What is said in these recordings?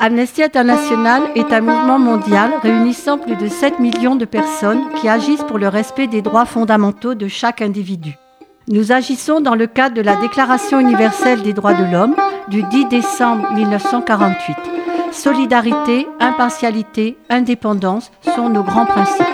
Amnesty International est un mouvement mondial réunissant plus de 7 millions de personnes qui agissent pour le respect des droits fondamentaux de chaque individu. Nous agissons dans le cadre de la Déclaration universelle des droits de l'homme du 10 décembre 1948. Solidarité, impartialité, indépendance sont nos grands principes.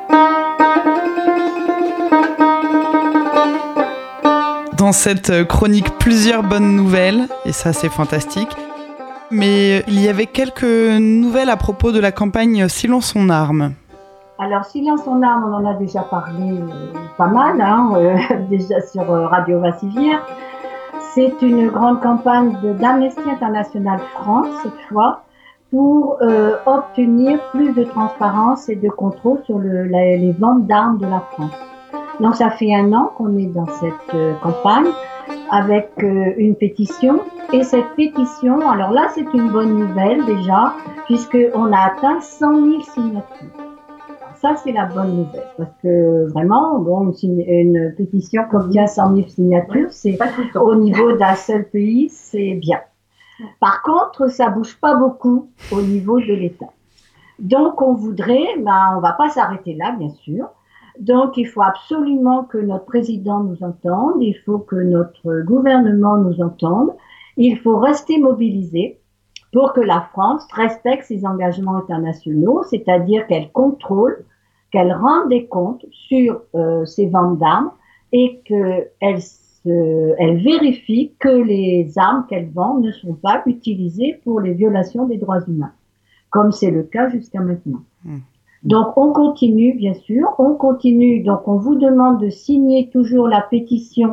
Dans cette chronique, plusieurs bonnes nouvelles, et ça c'est fantastique. Mais il y avait quelques nouvelles à propos de la campagne Silence on arme. Alors, Silence on arme, on en a déjà parlé pas mal, déjà sur Radio Vassivière. C'est une grande campagne d'Amnesty International France, cette fois, pour obtenir plus de transparence et de contrôle sur les ventes d'armes de la France. Donc, ça fait 1 an qu'on est dans cette campagne avec une pétition. Et cette pétition, alors là, c'est une bonne nouvelle déjà, puisqu'on a atteint 100 000 signatures. Alors ça, c'est la bonne nouvelle, parce que vraiment, une pétition qui obtient 100 000 signatures, c'est au niveau d'un seul pays, c'est bien. Par contre, ça bouge pas beaucoup au niveau de l'État. Donc, on voudrait, on va pas s'arrêter là, bien sûr. Donc, il faut absolument que notre président nous entende, il faut que notre gouvernement nous entende. Il faut rester mobilisé pour que la France respecte ses engagements internationaux, c'est-à-dire qu'elle contrôle, qu'elle rende des comptes sur ses ventes d'armes et qu'elle vérifie que les armes qu'elle vend ne sont pas utilisées pour les violations des droits humains, comme c'est le cas jusqu'à maintenant. Donc, on continue, bien sûr, on continue. Donc, on vous demande de signer toujours la pétition,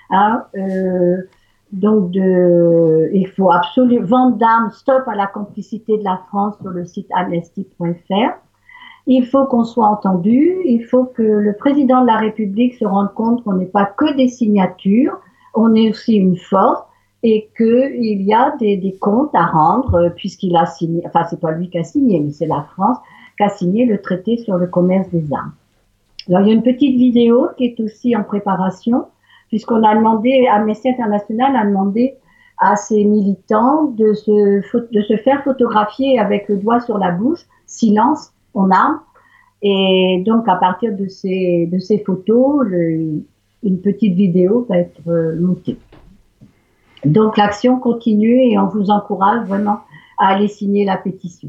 donc il faut absolument vente d'armes, stop à la complicité de la France sur le site amnesty.fr. Il faut qu'on soit entendu, il faut que le président de la République se rende compte qu'on n'est pas que des signatures, on est aussi une force et qu'il y a des comptes à rendre puisqu'il a signé, enfin c'est pas lui qui a signé, mais c'est la France qui a signé le traité sur le commerce des armes. Alors il y a une petite vidéo qui est aussi en préparation, puisqu'on a demandé, Amnesty International a demandé à ses militants de se faire photographier avec le doigt sur la bouche, silence, on arme. Et donc, à partir de ces photos, une petite vidéo va être montée. Donc, l'action continue et on vous encourage vraiment à aller signer la pétition.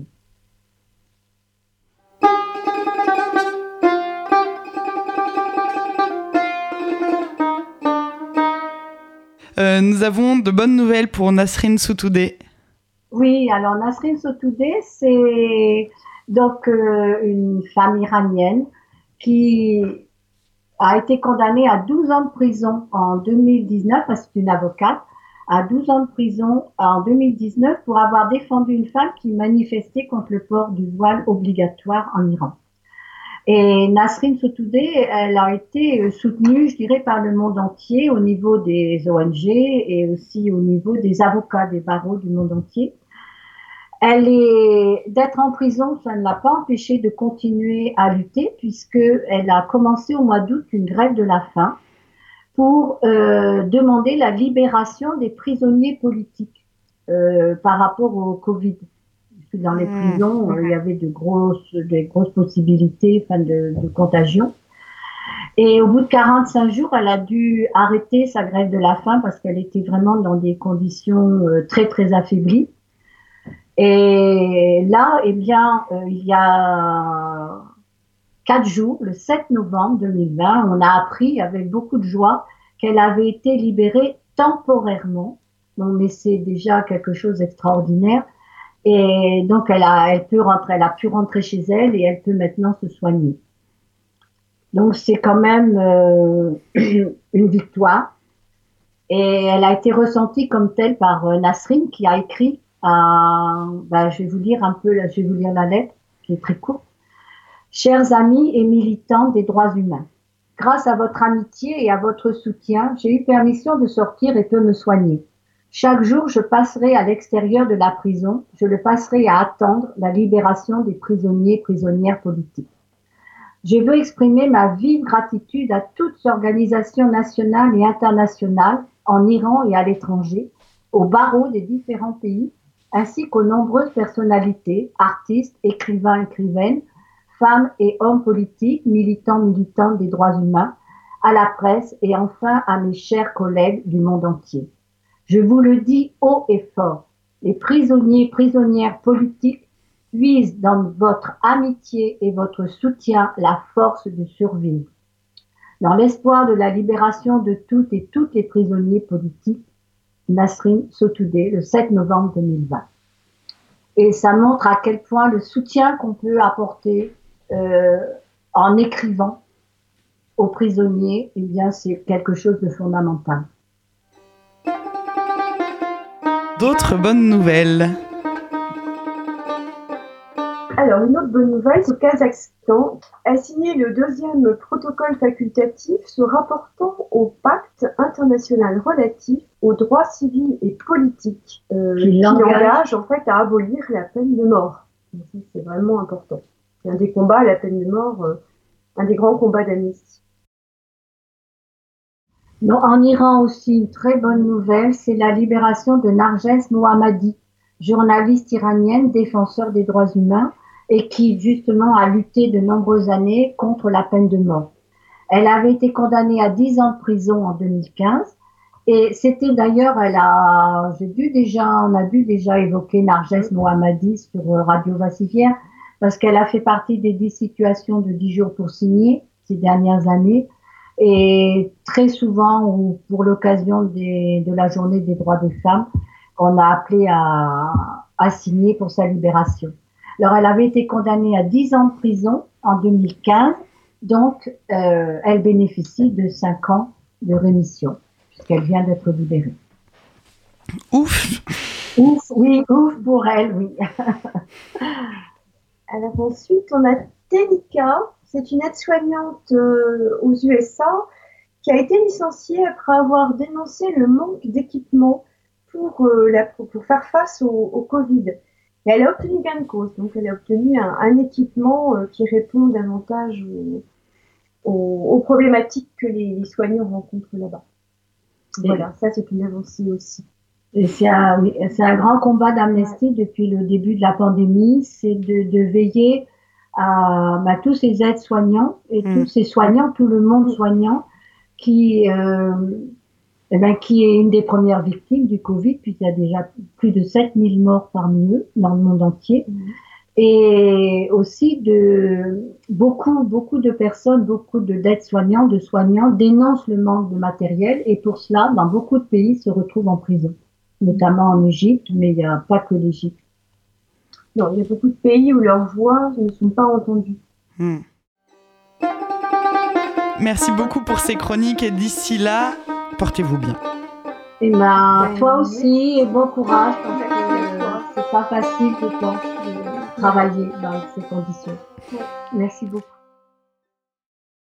Nous avons de bonnes nouvelles pour Nasrin Sotoudeh. Oui, alors Nasrin Sotoudeh, c'est donc une femme iranienne qui a été condamnée à 12 ans de prison en 2019, parce que c'est une avocate, à 12 ans de prison en 2019 pour avoir défendu une femme qui manifestait contre le port du voile obligatoire en Iran. Et Nasrin Sotoudeh, elle a été soutenue, je dirais, par le monde entier au niveau des ONG et aussi au niveau des avocats des barreaux du monde entier. D'être en prison, ça ne l'a pas empêchée de continuer à lutter puisqu'elle a commencé au mois d'août une grève de la faim pour demander la libération des prisonniers politiques par rapport au Covid. Dans les prisons, il y avait des grosses possibilités de contagion. Et au bout de 45 jours, elle a dû arrêter sa grève de la faim parce qu'elle était vraiment dans des conditions très, très affaiblies. Et là, il y a 4 jours, le 7 novembre 2020, on a appris avec beaucoup de joie qu'elle avait été libérée temporairement. Donc, mais c'est déjà quelque chose d'extraordinaire. Et donc, elle a pu rentrer chez elle et elle peut maintenant se soigner. Donc, c'est quand même une victoire. Et elle a été ressentie comme telle par Nasrin qui a écrit je vais vous lire la lettre qui est très courte. Chers amis et militants des droits humains, grâce à votre amitié et à votre soutien, j'ai eu permission de sortir et peux me soigner. Chaque jour, je passerai à l'extérieur de la prison, je le passerai à attendre la libération des prisonniers et prisonnières politiques. Je veux exprimer ma vive gratitude à toutes les organisations nationales et internationales en Iran et à l'étranger, aux barreaux des différents pays ainsi qu'aux nombreuses personnalités, artistes, écrivains, écrivaines, femmes et hommes politiques, militants, militantes des droits humains, à la presse et enfin à mes chers collègues du monde entier. Je vous le dis haut et fort, les prisonniers, prisonnières politiques puisent dans votre amitié et votre soutien la force de survivre. Dans l'espoir de la libération de toutes et tous les prisonniers politiques, Nasrin Sotoudeh, le 7 novembre 2020. Et ça montre à quel point le soutien qu'on peut apporter en écrivant aux prisonniers, eh bien, c'est quelque chose de fondamental. D'autres bonnes nouvelles. Alors, une autre bonne nouvelle, le Kazakhstan a signé le 2e protocole facultatif se rapportant au pacte international relatif aux droits civils et politiques, qui engage en fait à abolir la peine de mort. Donc, c'est vraiment important. C'est un des combats, la peine de mort, un des grands combats d'Amnesty. Non, en Iran aussi, une très bonne nouvelle, c'est la libération de Narges Mohammadi, journaliste iranienne, défenseur des droits humains, et qui justement a lutté de nombreuses années contre la peine de mort. Elle avait été condamnée à 10 ans de prison en 2015, et c'était d'ailleurs, on a dû déjà évoquer Narges Mohammadi sur Radio Vassivière, parce qu'elle a fait partie des 10 situations de 10 jours pour signer ces dernières années, et très souvent, ou pour l'occasion de la journée des droits des femmes, on a appelé à signer pour sa libération. Alors, elle avait été condamnée à 10 ans de prison en 2015, donc elle bénéficie de 5 ans de rémission, puisqu'elle vient d'être libérée. Ouf! Ouf, oui, ouf pour elle, oui. Alors ensuite, on a Tenika, c'est une aide-soignante aux USA qui a été licenciée après avoir dénoncé le manque d'équipement pour faire face au Covid. Et elle a obtenu gain de cause, donc elle a obtenu un équipement qui répond davantage aux problématiques que les soignants rencontrent là-bas. Voilà, ça c'est une avancée aussi. Et c'est un grand combat d'Amnesty depuis le début de la pandémie, c'est de veiller à tous ces aides-soignants et tous ces soignants, tout le monde soignant qui est une des premières victimes du Covid, puisqu'il y a déjà plus de 7000 morts parmi eux dans le monde entier. Et aussi beaucoup de personnes, beaucoup d'aides-soignants, de soignants dénoncent le manque de matériel et pour cela, dans beaucoup de pays, se retrouvent en prison, notamment en Égypte, mais il n'y a pas que l'Égypte. Non, il y a beaucoup de pays où leurs voix ne sont pas entendues. Merci beaucoup pour ces chroniques et d'ici là, portez-vous bien. Et toi aussi, et bon courage, parce que c'est pas facile, je pense, de travailler dans ces conditions. Merci beaucoup.